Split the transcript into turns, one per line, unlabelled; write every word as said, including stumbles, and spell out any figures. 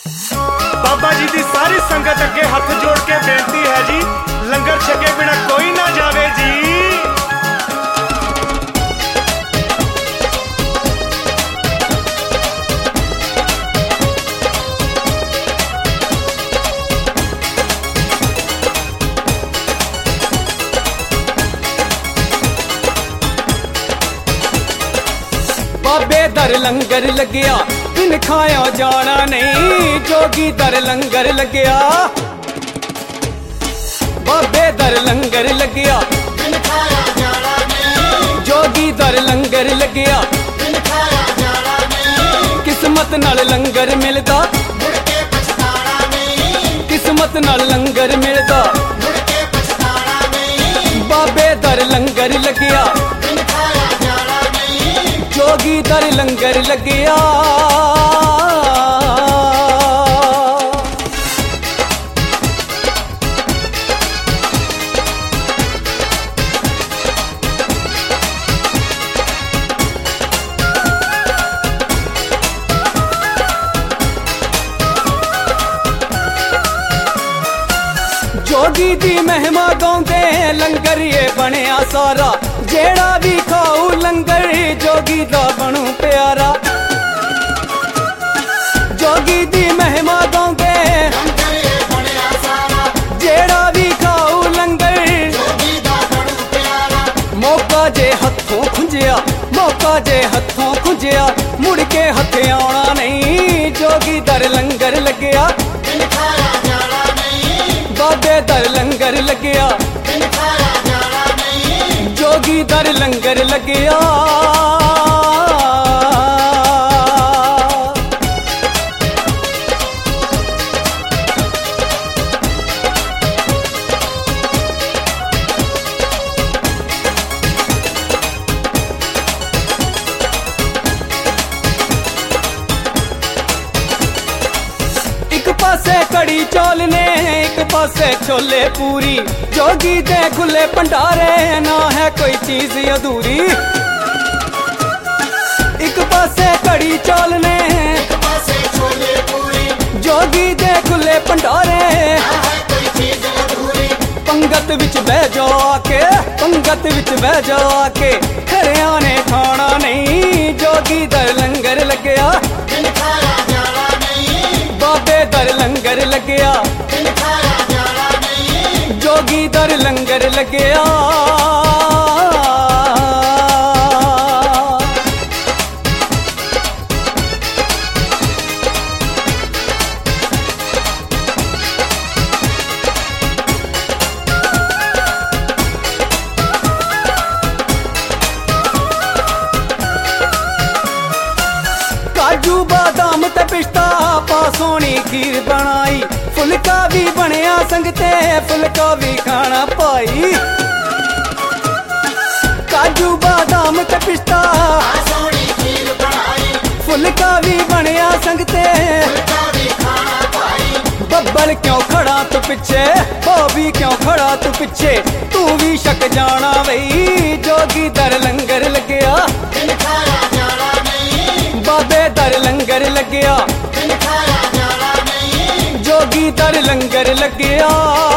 बाबा जी दी सारी संगत अगे हथ जोड़ के बेनती है जी, लंगर छके बिना कोई ना जावे जी।
बाबे दर लंगर लग्या बिन खाया जाना नहीं, जोगी दर लंगर लग्या। बाबे दर लंगर लग्या
बिन खाया जाना नहीं,
जोगी दर लंगर लग्या।
बिन खाया जाना नहीं,
किस्मत नाल लंगर मिलदा
मुड़ के पछताना नहीं,
किस्मत नाल लंगर मिलदा
मुड़ के पछताना नहीं।
बाबे दर लंगर लग्या
बिन खाया जाना नहीं,
जोगी दर लंगर लग्या। जोगी दी महिमा गाउंदे लंगर ये बनया सारा, जेड़ा भी खाऊ लंगर जोगी दा बनू प्यारा। जोगी दी महिमा गाउंदे
लंगर ये बनया सारा,
जेड़ा भी खाऊ लंगर
जोगी दा बनू प्यारा।
मौका जे हथों खुंजिया, मौका जे हथों खुंजिया, मुड़ के हथ आना नहीं, जोगी दर लंगर लग्या।
बिन खाया जाना नहीं,
बाबे दर लंगर लग्या,
बिन खाया जाना नहीं,
जोगी दर लंगर लग्या। एक पासे कड़ी चौल ने, एक पासे छोले पूरी, जोगी दे खुले भंडारे ना है कोई चीज अधूरी। एक पासे कड़ी चौल ने,
एक पासे छोले पूरी,
जोगी दे खुले भंडारे।
ना है कोई चीज अधूरी।
पंगत विच बह जाओ आके, पंगत विच बह जाओ आके, खरिया ने खाना नहीं, जोगी दर लंगर लग्या।
बिन खाया जाना नहीं,
बाबे दर लंगर लग्या,
बिन खाया जाना नहीं,
जोगी दर लंगर लग्या। काजू बादाम ते पिस्ता पा सोनी खीर बनाई, फुलका भी बनया संगते फुलका भी खाना पाई। काजू बादाम ते पिस्ता
सोनी खीर बनाई,
फुलका भी बनया संगते,
फुलका भी खाना पाई।
बब्बल क्यों खड़ा तू पिछे, बॉबी क्यों खड़ा तू पिछे, तू भी शक जाना वही, जोगी दर लंगर लग्या।
बिन खाया जाना नहीं,
बाबे दर लंगर लग्या,
बिन खाया जाना नहीं,
जोगी दर लंगर लग्या।